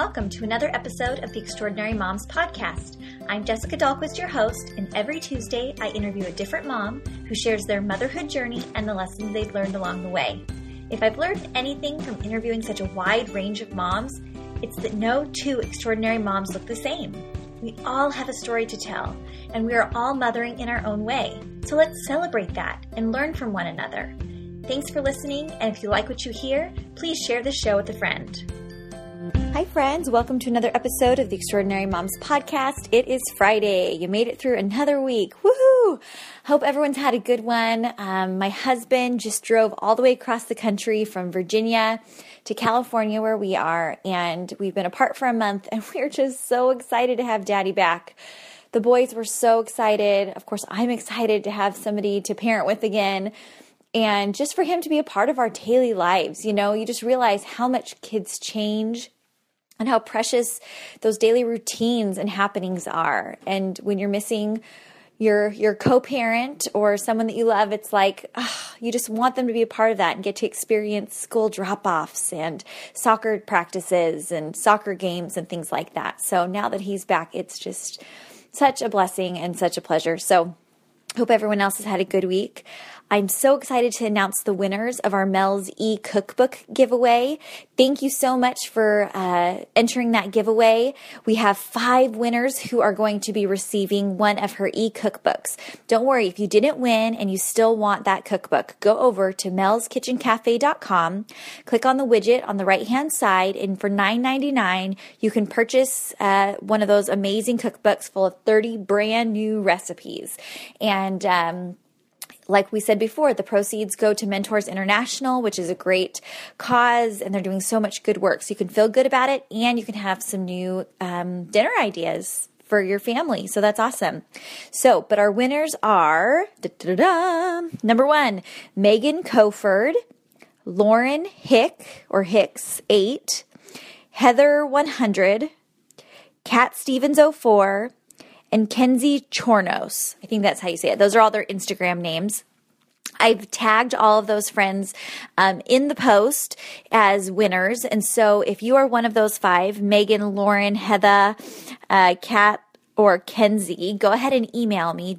welcome to another episode of the Extraordinary Moms Podcast. I'm Jessica Dahlquist, your host, and every Tuesday I interview a different mom who shares their motherhood journey and the lessons they've learned along the way. If I've learned anything from interviewing such a wide range of moms, it's that no two extraordinary moms look the same. We all have a story to tell, and we are all mothering in our own way. So let's celebrate that and learn from one another. Thanks for listening, and if you like what you hear, please share the show with a friend. Hi friends, welcome to another episode of the Extraordinary Moms Podcast. It is Friday. You made it through another week. Woohoo! Hope everyone's had a good one. My husband just drove all the way across the country from Virginia to California where we are, and we've been apart for a month, and we're just so excited to have Daddy back. The boys were so excited. Of course, I'm excited to have somebody to parent with again. And just for him to be a part of our daily lives, you know, you just realize how much kids change and how precious those daily routines and happenings are. And when you're missing your co-parent or someone that you love, it's like, you just want them to be a part of that and get to experience school drop-offs and soccer practices and soccer games and things like that. So now that he's back, it's just such a blessing and such a pleasure. So hope everyone else has had a good week. I'm so excited to announce the winners of our Mel's e-cookbook giveaway. Thank you so much for entering that giveaway. We have 5 winners who are going to be receiving one of her e-cookbooks. Don't worry, if you didn't win and you still want that cookbook, go over to melskitchencafe.com, click on the widget on the right-hand side, and for $9.99, you can purchase one of those amazing cookbooks full of 30 brand new recipes. And like we said before, the proceeds go to Mentors International, which is a great cause, and they're doing so much good work. So you can feel good about it, and you can have some new dinner ideas for your family. So that's awesome. So, but our winners are, number 1, Megan Coford, Lauren Hicks 8, Heather 100, Kat Stevens 04, and Kenzie Chornos. I think that's how you say it. Those are all their Instagram names. I've tagged all of those friends in the post as winners. And so if you are one of those 5, Megan, Lauren, Heather, Kat, or Kenzie, go ahead and email me,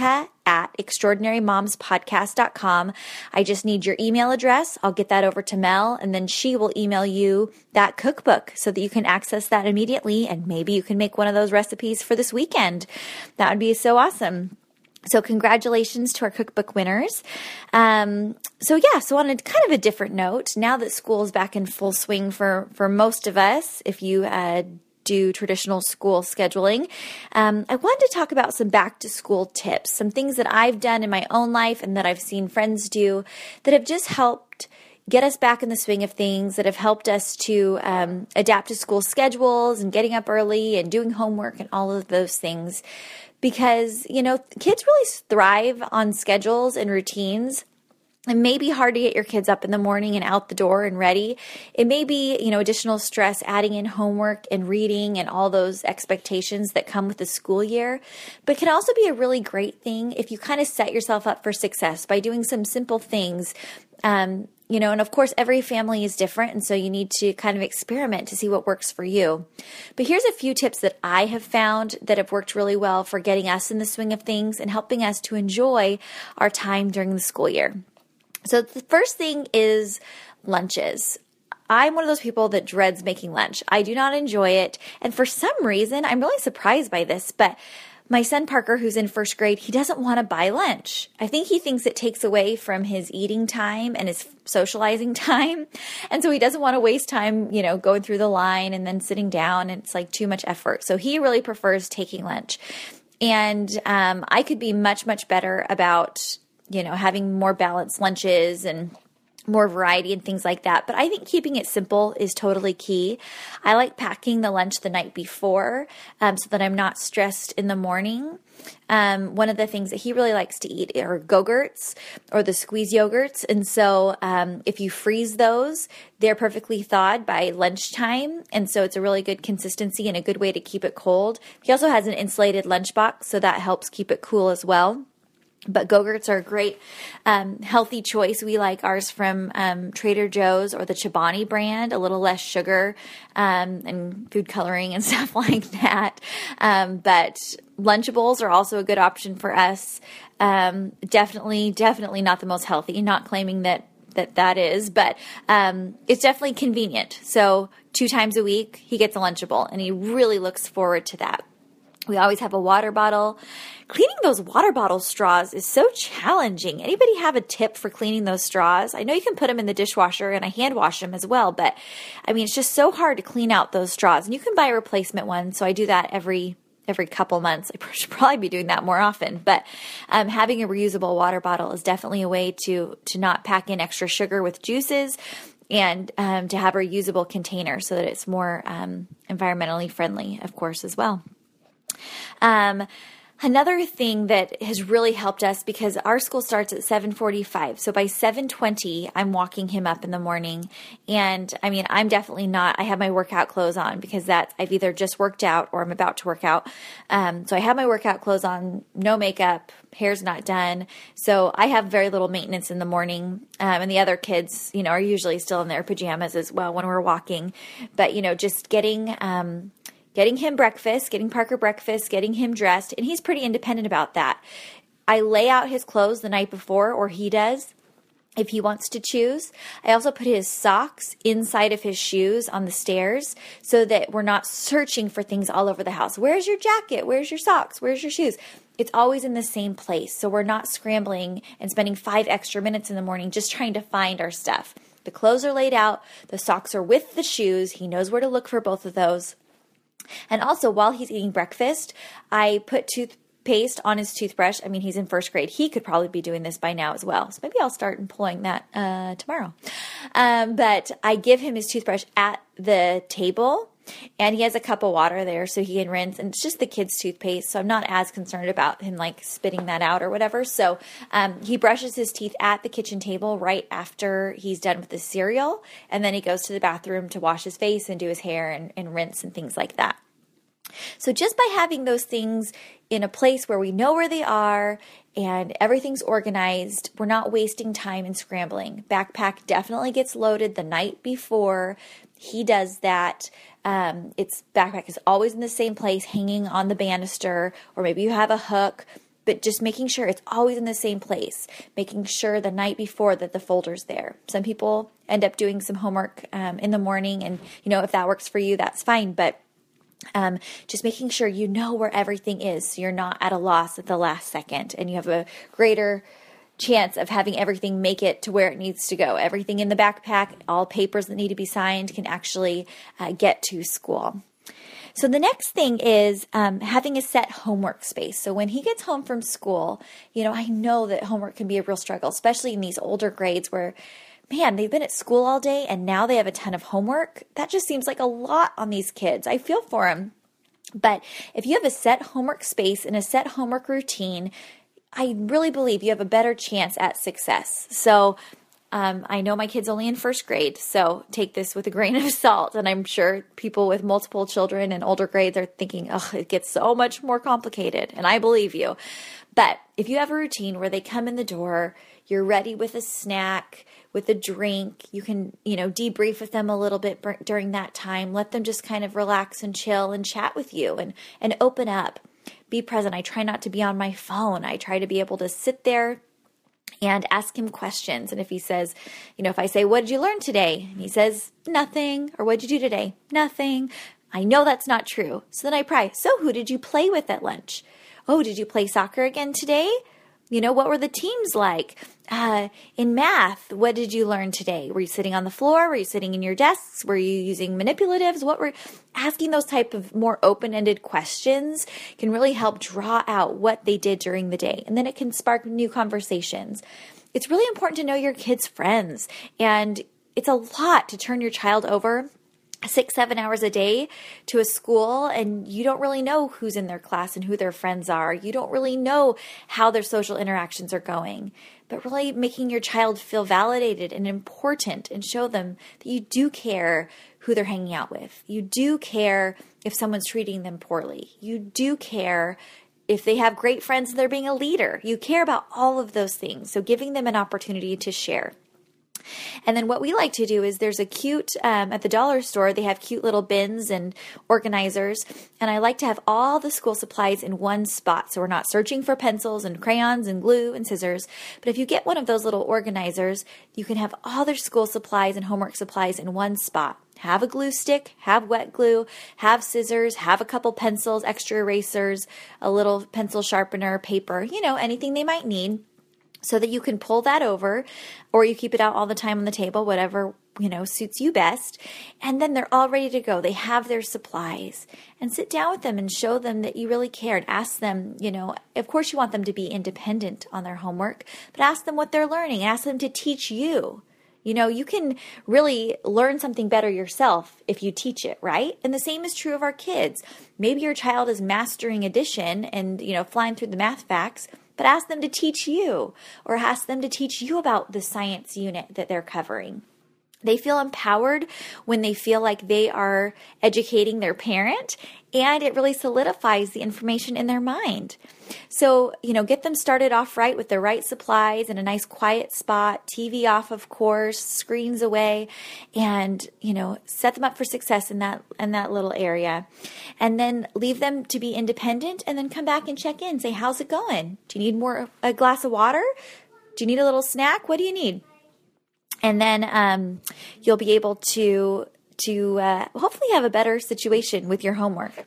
jessica@extraordinarymomspodcast.com. I just need your email address. I'll get that over to Mel, and then she will email you that cookbook so that you can access that immediately, and maybe you can make one of those recipes for this weekend. That would be so awesome. So congratulations to our cookbook winners. So on a kind of a different note, now that school is back in full swing for most of us, if you do traditional school scheduling, I wanted to talk about some back to school tips, some things that I've done in my own life and that I've seen friends do that have just helped get us back in the swing of things, that have helped us to adapt to school schedules and getting up early and doing homework and all of those things. Because, you know, kids really thrive on schedules and routines. It may be hard to get your kids up in the morning and out the door and ready. It may be, you know, additional stress adding in homework and reading and all those expectations that come with the school year. But it can also be a really great thing if you kind of set yourself up for success by doing some simple things. You know, and of course, every family is different, and so you need to kind of experiment to see what works for you. But here's a few tips that I have found that have worked really well for getting us in the swing of things and helping us to enjoy our time during the school year. So the first thing is lunches. I'm one of those people that dreads making lunch. I do not enjoy it. And for some reason, I'm really surprised by this, but my son Parker, who's in first grade, he doesn't want to buy lunch. I think he thinks it takes away from his eating time and his socializing time. And so he doesn't want to waste time, you know, going through the line and then sitting down. And it's like too much effort. So he really prefers taking lunch. And I could be much, much better about, you know, having more balanced lunches and more variety and things like that. But I think keeping it simple is totally key. I like packing the lunch the night before so that I'm not stressed in the morning. One of the things that he really likes to eat are Go-Gurts or the squeeze yogurts. And so if you freeze those, they're perfectly thawed by lunchtime. And so it's a really good consistency and a good way to keep it cold. He also has an insulated lunchbox, so that helps keep it cool as well. But Go-Gurts are a great healthy choice. We like ours from Trader Joe's or the Chobani brand, a little less sugar and food coloring and stuff like that. But Lunchables are also a good option for us. Definitely not the most healthy, not claiming that is, but it's definitely convenient. So 2 times a week, he gets a Lunchable, and he really looks forward to that. We always have a water bottle. Cleaning those water bottle straws is so challenging. Anybody have a tip for cleaning those straws? I know you can put them in the dishwasher, and I hand wash them as well, but I mean, it's just so hard to clean out those straws. And you can buy a replacement one, so I do that every couple months. I should probably be doing that more often, but having a reusable water bottle is definitely a way to not pack in extra sugar with juices, and to have a reusable container so that it's more environmentally friendly, of course, as well. Another thing that has really helped us, because our school starts at 7:45. So by 7:20, I'm walking him up in the morning. And I mean, I'm definitely not, I have my workout clothes on because I've either just worked out or I'm about to work out. So I have my workout clothes on, no makeup, hair's not done. So I have very little maintenance in the morning. And the other kids, are usually still in their pajamas as well when we're walking. But, just getting him breakfast, getting Parker breakfast, getting him dressed, and he's pretty independent about that. I lay out his clothes the night before, or he does, if he wants to choose. I also put his socks inside of his shoes on the stairs so that we're not searching for things all over the house. Where's your jacket? Where's your socks? Where's your shoes? It's always in the same place, so we're not scrambling and spending 5 extra minutes in the morning just trying to find our stuff. The clothes are laid out. The socks are with the shoes. He knows where to look for both of those. And also, while he's eating breakfast, I put toothpaste on his toothbrush. I mean, he's in 1st grade. He could probably be doing this by now as well. So maybe I'll start employing that tomorrow. But I give him his toothbrush at the table, and he has a cup of water there so he can rinse. And it's just the kid's toothpaste, so I'm not as concerned about him like spitting that out or whatever. So he brushes his teeth at the kitchen table right after he's done with the cereal, and then he goes to the bathroom to wash his face and do his hair and rinse and things like that. So just by having those things in a place where we know where they are and everything's organized, we're not wasting time and scrambling. Backpack definitely gets loaded the night before he does that. Its backpack is always in the same place, hanging on the banister, or maybe you have a hook, but just making sure it's always in the same place, making sure the night before that the folder's there. Some people end up doing some homework in the morning, and if that works for you, that's fine, but just making sure you know where everything is so you're not at a loss at the last second, and you have a greater chance of having everything make it to where it needs to go. Everything in the backpack, all papers that need to be signed can actually get to school. So the next thing is having a set homework space. So when he gets home from school, I know that homework can be a real struggle, especially in these older grades where, man, they've been at school all day and now they have a ton of homework. That just seems like a lot on these kids. I feel for them. But if you have a set homework space and a set homework routine, I really believe you have a better chance at success. So I know my kid's only in 1st grade, so take this with a grain of salt. And I'm sure people with multiple children in older grades are thinking, oh, it gets so much more complicated. And I believe you. But if you have a routine where they come in the door, you're ready with a snack, with a drink, you can, debrief with them a little bit during that time. Let them just kind of relax and chill and chat with you and open up. Be present. I try not to be on my phone. I try to be able to sit there and ask him questions. And if he says, if I say, what did you learn today? And he says, nothing. Or what did you do today? Nothing. I know that's not true. So then I pry. So who did you play with at lunch? Oh, did you play soccer again today? What were the teams like? In math, what did you learn today? Were you sitting on the floor? Were you sitting in your desks? Were you using manipulatives? Asking those type of more open-ended questions can really help draw out what they did during the day. And then it can spark new conversations. It's really important to know your kids' friends. And it's a lot to turn your child over 6-7 hours a day to a school, and you don't really know who's in their class and who their friends are. You don't really know how their social interactions are going, but really making your child feel validated and important and show them that you do care who they're hanging out with. You do care if someone's treating them poorly. You do care if they have great friends and they're being a leader. You care about all of those things. So giving them an opportunity to share. And then what we like to do is there's a cute, at the dollar store, they have cute little bins and organizers. And I like to have all the school supplies in one spot. So we're not searching for pencils and crayons and glue and scissors. But if you get one of those little organizers, you can have all their school supplies and homework supplies in one spot. Have a glue stick, have wet glue, have scissors, have a couple pencils, extra erasers, a little pencil sharpener, paper, anything they might need. So that you can pull that over, or you keep it out all the time on the table, whatever, suits you best. And then they're all ready to go. They have their supplies. And sit down with them and show them that you really care. And ask them, of course you want them to be independent on their homework, but ask them what they're learning. Ask them to teach you. You can really learn something better yourself if you teach it, right? And the same is true of our kids. Maybe your child is mastering addition and, flying through the math facts, but ask them to teach you, or ask them to teach you about the science unit that they're covering. They feel empowered when they feel like they are educating their parent, and it really solidifies the information in their mind. So, get them started off right with the right supplies in a nice quiet spot, TV off, of course, screens away, and, set them up for success in that little area. And then leave them to be independent, and then come back and check in. Say, how's it going? Do you need a glass of water? Do you need a little snack? What do you need? And then you'll be able to hopefully have a better situation with your homework.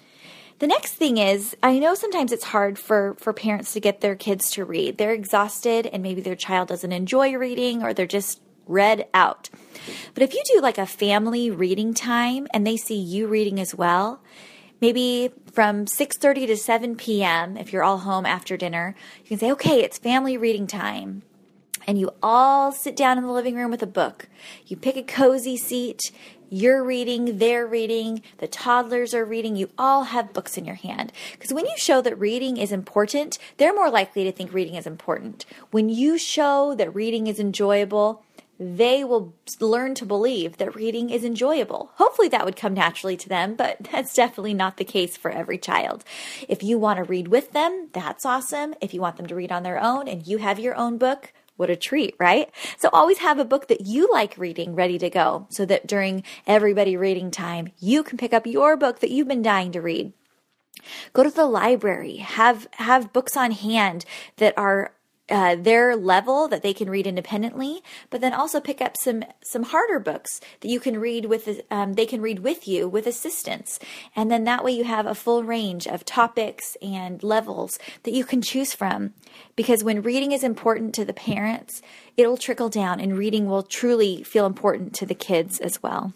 The next thing is, I know sometimes it's hard for parents to get their kids to read. They're exhausted, and maybe their child doesn't enjoy reading, or they're just read out. But if you do like a family reading time and they see you reading as well, maybe from 6:30 to 7 p.m., if you're all home after dinner, you can say, okay, it's family reading time. And you all sit down in the living room with a book. You pick a cozy seat. You're reading, they're reading, the toddlers are reading. You all have books in your hand. Because when you show that reading is important, they're more likely to think reading is important. When you show that reading is enjoyable, they will learn to believe that reading is enjoyable. Hopefully that would come naturally to them, but that's definitely not the case for every child. If you want to read with them, that's awesome. If you want them to read on their own and you have your own book, what a treat, right? So always have a book that you like reading ready to go, so that during everybody reading time, you can pick up your book that you've been dying to read. Go to the library. Have books on hand that are their level, that they can read independently, but then also pick up some harder books that you can read with. They can read with you with assistance, and then that way you have a full range of topics and levels that you can choose from. Because when reading is important to the parents, it'll trickle down, and reading will truly feel important to the kids as well.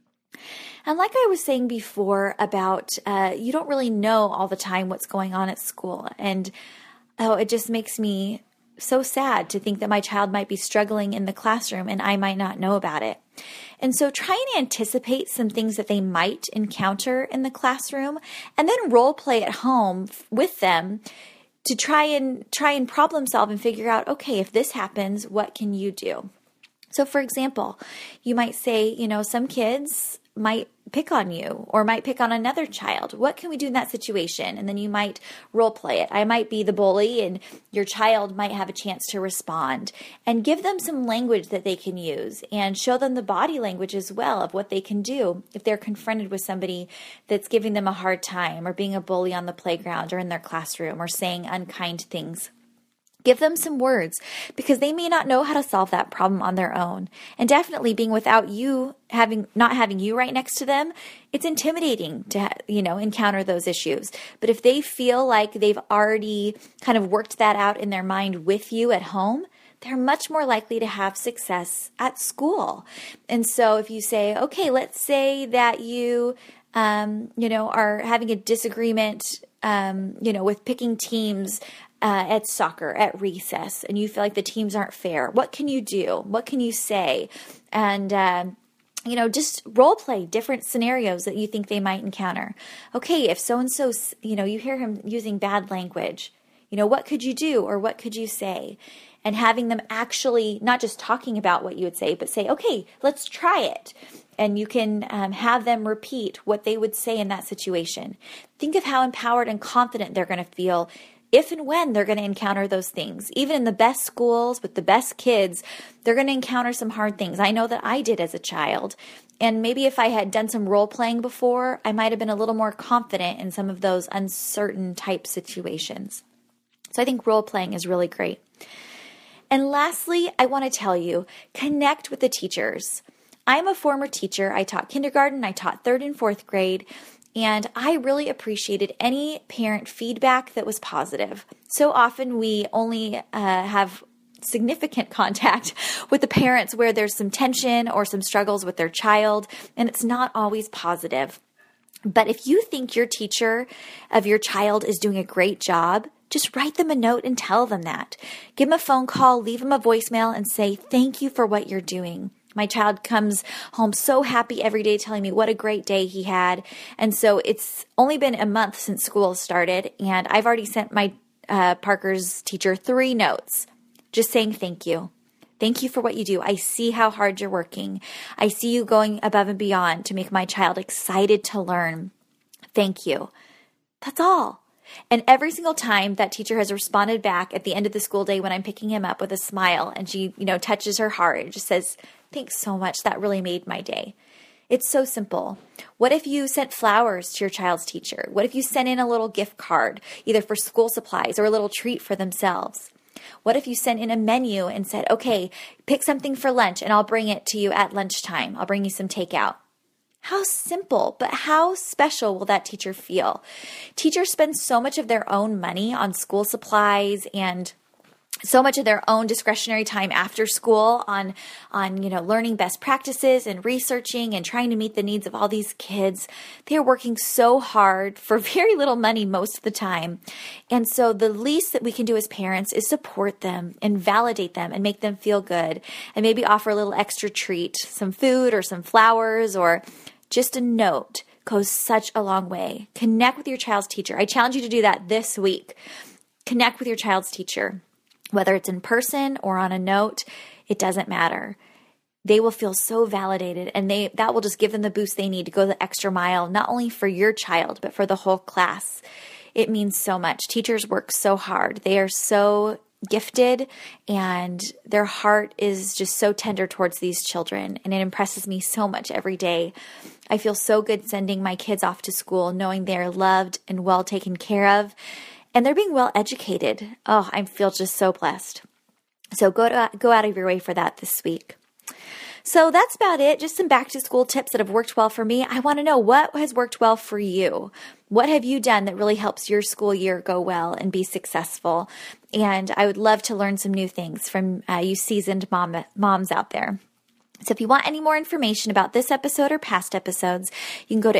And like I was saying before about you don't really know all the time what's going on at school, and it just makes me so sad to think that my child might be struggling in the classroom and I might not know about it. And so try and anticipate some things that they might encounter in the classroom, and then role play at home with them to try and problem solve and figure out, okay, if this happens, what can you do? So for example, you might say, some kids might pick on you or might pick on another child. What can we do in that situation? And then you might role play it. I might be the bully and your child might have a chance to respond, and give them some language that they can use and show them the body language as well of what they can do if they're confronted with somebody that's giving them a hard time or being a bully on the playground or in their classroom or saying unkind things. Give them some words, because they may not know how to solve that problem on their own. And definitely being without you, not having you right next to them, it's intimidating to encounter those issues. But if they feel like they've already kind of worked that out in their mind with you at home, they're much more likely to have success at school. And so if you say, okay, let's say that you are having a disagreement, with picking teams at soccer, at recess, and you feel like the teams aren't fair. What can you do? What can you say? And, just role play different scenarios that you think they might encounter. Okay, if so-and-so, you hear him using bad language, what could you do or what could you say? And having them actually not just talking about what you would say, but say, okay, let's try it. And you can have them repeat what they would say in that situation. Think of how empowered and confident they're going to feel if and when they're going to encounter those things. Even in the best schools with the best kids, they're going to encounter some hard things. I know that I did as a child. And maybe if I had done some role playing before, I might have been a little more confident in some of those uncertain type situations. So I think role playing is really great. And lastly, I want to tell you, connect with the teachers. I'm a former teacher. I taught kindergarten, I taught 3rd and 4th grade, and I really appreciated any parent feedback that was positive. So often we only have significant contact with the parents where there's some tension or some struggles with their child, and it's not always positive. But if you think your teacher of your child is doing a great job, just write them a note and tell them that. Give them a phone call, leave them a voicemail, and say, thank you for what you're doing. My child comes home so happy every day telling me what a great day he had. And so it's only been a month since school started, and I've already sent my Parker's teacher 3 notes just saying thank you. Thank you for what you do. I see how hard you're working. I see you going above and beyond to make my child excited to learn. Thank you. That's all. And every single time that teacher has responded back at the end of the school day when I'm picking him up with a smile and she, touches her heart and just says, thanks so much. That really made my day. It's so simple. What if you sent flowers to your child's teacher? What if you sent in a little gift card, either for school supplies or a little treat for themselves? What if you sent in a menu and said, okay, pick something for lunch and I'll bring it to you at lunchtime. I'll bring you some takeout. How simple, but how special will that teacher feel? Teachers spend so much of their own money on school supplies and so much of their own discretionary time after school on learning best practices and researching and trying to meet the needs of all these kids. They are working so hard for very little money most of the time. And so the least that we can do as parents is support them and validate them and make them feel good and maybe offer a little extra treat, some food or some flowers or just a note goes such a long way. Connect with your child's teacher. I challenge you to do that this week. Connect with your child's teacher. Whether it's in person or on a note, it doesn't matter. They will feel so validated and that will just give them the boost they need to go the extra mile, not only for your child, but for the whole class. It means so much. Teachers work so hard. They are so gifted and their heart is just so tender towards these children. And it impresses me so much every day. I feel so good sending my kids off to school, knowing they're loved and well taken care of. And they're being well educated. Oh, I feel just so blessed. So go out of your way for that this week. So that's about it. Just some back to school tips that have worked well for me. I want to know what has worked well for you. What have you done that really helps your school year go well and be successful? And I would love to learn some new things from you seasoned moms out there. So if you want any more information about this episode or past episodes, you can go to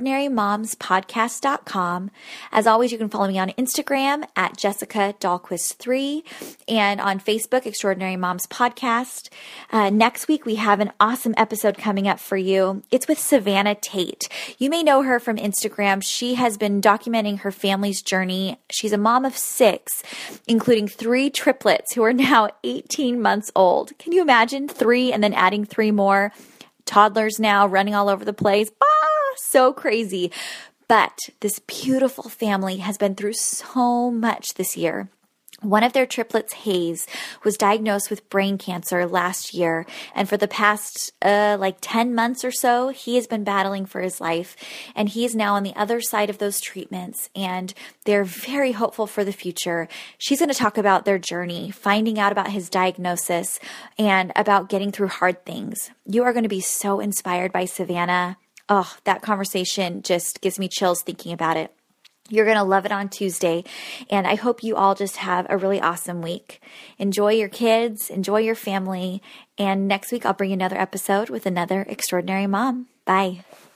extraordinarymomspodcast.com. As always, you can follow me on Instagram at Jessica Dahlquist3 and on Facebook, Extraordinary Moms Podcast. Next week, we have an awesome episode coming up for you. It's with Savannah Tate. You may know her from Instagram. She has been documenting her family's journey. She's a mom of 6, including 3 triplets who are now 18 months old. Can you imagine 3 and then adding 3 more? Toddlers now running all over the place. So crazy. But this beautiful family has been through so much this year. One of their triplets, Hayes, was diagnosed with brain cancer last year. And for the past 10 months or so, he has been battling for his life. And he is now on the other side of those treatments. And they're very hopeful for the future. She's going to talk about their journey, finding out about his diagnosis, and about getting through hard things. You are going to be so inspired by Savannah. Oh, that conversation just gives me chills thinking about it. You're going to love it on Tuesday, and I hope you all just have a really awesome week. Enjoy your kids, enjoy your family, and next week I'll bring you another episode with another extraordinary mom. Bye.